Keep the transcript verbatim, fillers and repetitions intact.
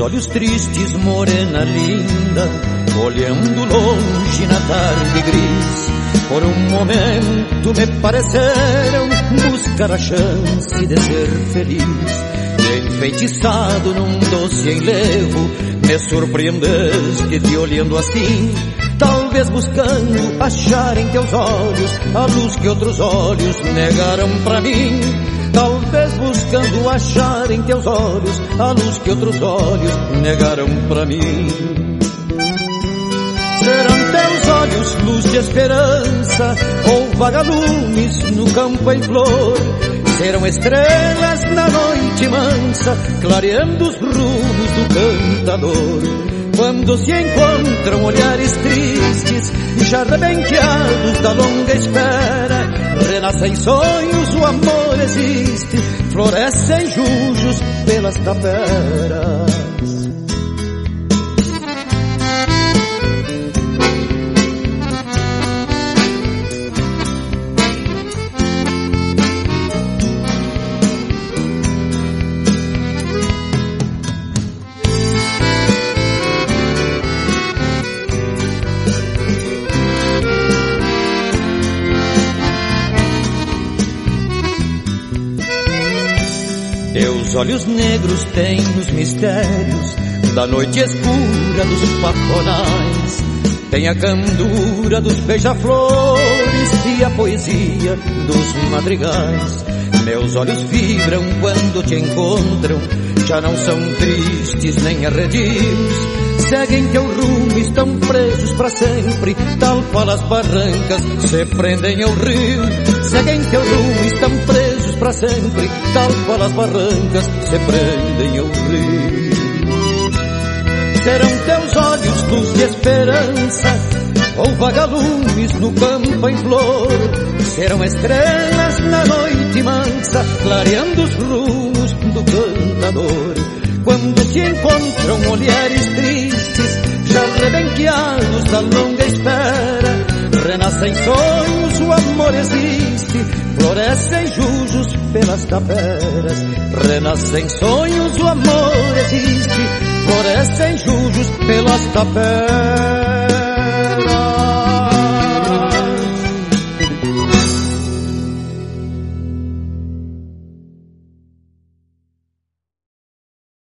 olhos tristes, morena linda, olhando longe na tarde gris, por um momento me pareceram buscar a chance de ser feliz. E enfeitiçado num doce enlevo, me surpreendeste te olhando assim, talvez buscando achar em teus olhos a luz que outros olhos negaram pra mim. Talvez buscando achar em teus olhos a luz que outros olhos negaram pra mim. Serão teus olhos luz de esperança ou vagalumes no campo em flor? Serão estrelas na noite mansa, clareando os rumos do cantador. Quando se encontram olhares tristes, já rebenqueados da longa espera, renascem sonhos, o amor existe, florescem jujos pelas taperas. Teus olhos negros têm os mistérios da noite escura dos pajonais, tem a candura dos beija-flores e a poesia dos madrigais. Meus olhos vibram quando te encontram, já não são tristes nem arredios, seguem teu rumo, estão presos pra sempre, tal qual as barrancas se prendem ao rio. Seguem teu rumo, estão presos pra sempre, tal qual as barrancas se prendem ao rio. Serão teus olhos luz de esperança ou vagalumes no campo em flor? Serão estrelas na noite mansa, clareando os rumos do cantador. Quando se encontram olhares tristes, já rebenqueados da longa espera, renascem sonhos, o amor existe, florescem jujos pelas taperas. Renascem sonhos, o amor existe, florescem jujos pelas taperas.